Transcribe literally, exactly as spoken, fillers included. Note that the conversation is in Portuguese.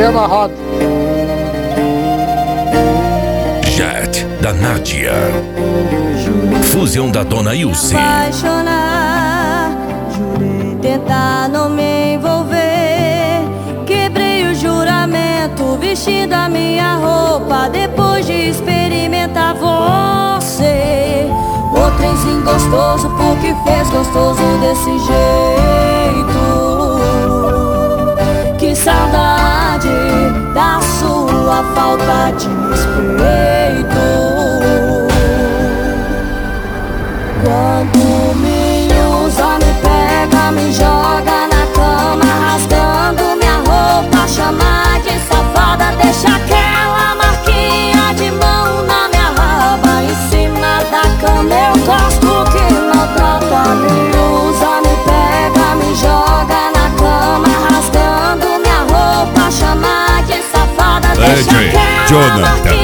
Leva a roda. Jet da Nádia. Fusão da Dona Ilse. Apaixonar, jurei tentar não me envolver. Quebrei o juramento vestindo a minha roupa depois de experimentar você. O trenzinho gostoso porque fez gostoso desse jeito. Que saudade da sua falta de respeito. Quando me usa, me pega, me joga na cama, rasgando minha roupa, chama de safada, deixa aquela marquinha de mão na minha raba. Em cima da cama eu gosto que maltrata. Me usa, me pega, me joga na cama, rasgando minha roupa, chama de safada, deixa aquela marquinha